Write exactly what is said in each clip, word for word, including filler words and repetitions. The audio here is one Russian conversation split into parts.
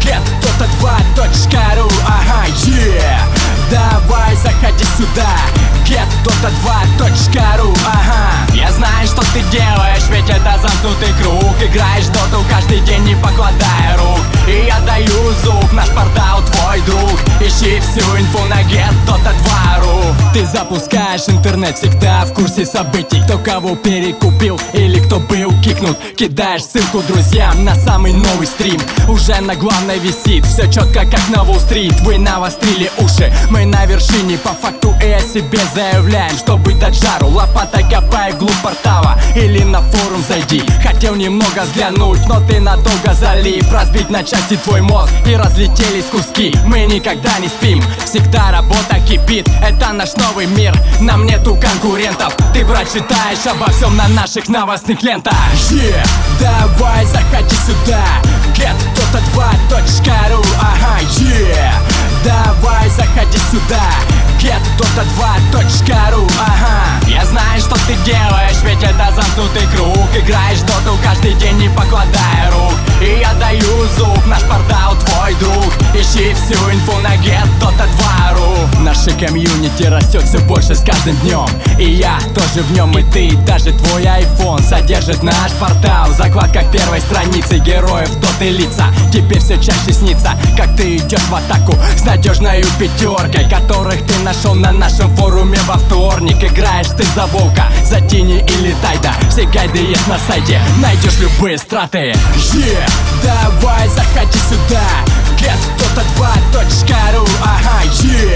get дота два точка ру. Ага, yeah. Давай заходи сюда, get дота два точка ру. Ага. Я знаю, что ты делаешь, ведь это замкнутый круг. Играешь в доту каждый день, не покладая рук. И я даю зуб, наш портал твой друг. Ищи всю инфу на get дота два точка ру. Ты запускаешь интернет, всегда в курсе событий. Кто кого перекупил или кто был кикнут. Кидаешь ссылку друзьям на самый новый стрим. Уже на главной висит, все четко как на Уолл-стрит. Вы навострили уши, мы на вершине. По факту и о себе заявляем, чтобы дать жару. Лопатой копай вглубь портала или на форум зайди. Хотел немного взглянуть, но ты надолго залип. Разбить на части твой мозг и разлетелись куски. Мы никогда не спим, всегда работа кипит. Это наш новый мир, нам нету конкурентов. Ты прочитаешь обо всем на наших новостных лентах. Yeah, давай заходи сюда, get дота два точка ру. Ага, yeah. Давай заходи сюда, get дота два точка ру. Ага. Я знаю, что ты делаешь, ведь это замкнутый круг. Играешь в доту каждый день, не покладая рук. И я даю зуб, наш портал твой друг. Ищи всю инфу на get дота два точка ру. Наше комьюнити растет все больше с каждым днем. И я тоже в нем, и ты, даже твой айфон содержит наш портал. В закладках первой страницы героев доты лица. Теперь все чаще снится, как ты идешь в атаку с надежною пятеркой, которых ты нашел на нашем форуме во вторник. Играешь ты за волка, за тени или тайда. Все гайды есть на сайте, найдешь любые страты. Yeah, давай заходи сюда, get дота два точка ру. Ага, yeah.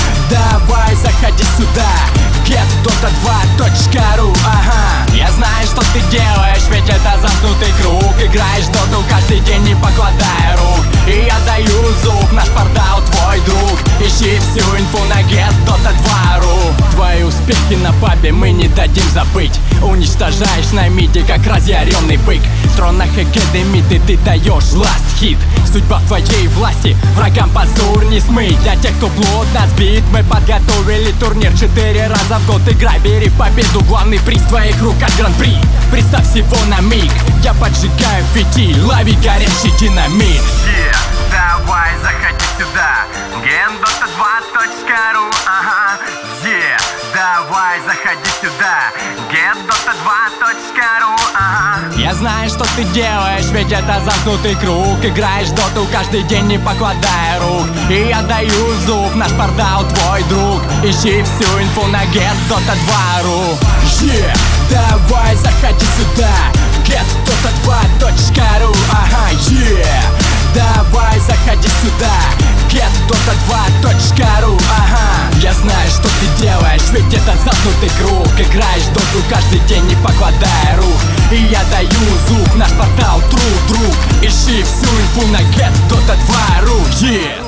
Давай заходи сюда, get дота два точка ру. Ага. Я знаю, что ты делаешь, ведь это замкнутый круг. Играешь в доту каждый день, не покладая рук. И я даю зуб, наш портал твой друг. Ищи всю инфу на get дота два точка ру. Твои успехи на пабе мы не дадим забыть. Уничтожаешь на миде, как разъяренный бык. В тронах Академии ты, ты даешь last hit. Судьба в твоей власти, врагам позор не смыть. Для тех, кто плотно сбит, мы подготовили турнир четыре раза в год. Играй, бери в победу, главный приз в твоих руках гран-при. Представь всего на миг, я поджигаю фитиль, лови горящий динамит. Yeah, давай заходи сюда, get дота два точка ру. Ага, yeah, давай заходи сюда, get дота два точка ру. Ага. Я знаю, что ты делаешь, ведь это замкнутый круг. Играешь в доту каждый день, не покладая рук. И я даю зуб, наш портал твой друг. Ищи всю инфу на get дота два точка ру. Yeah, давай заходи сюда, get дота два точка ру. Ага, yeah. Давай заходи сюда, get дота два точка ру. Ага. Я знаю, что ты делаешь, ведь это замкнутый круг. Играешь в доту каждый день, не покладая рук. И я даю зуб, наш портал true, друг. Ищи всю инфу на get дота два точка ру. Yeah.